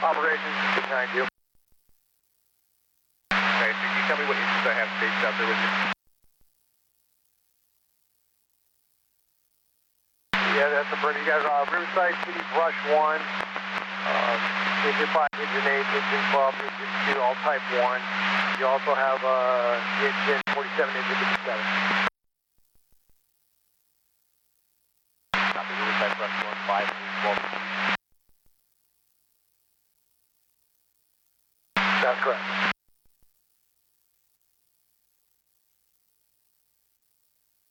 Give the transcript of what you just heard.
Operations behind you. Okay, so can you tell me what engines I have staged out there with you? Yeah, that's a pretty. You got Riverside City Brush 1, Engine 5, Engine 8, Engine 12, Engine 2, all Type 1. You also have Engine 47, Engine 57. Copy, Riverside Brush 1, 5, Engine 12. That's correct.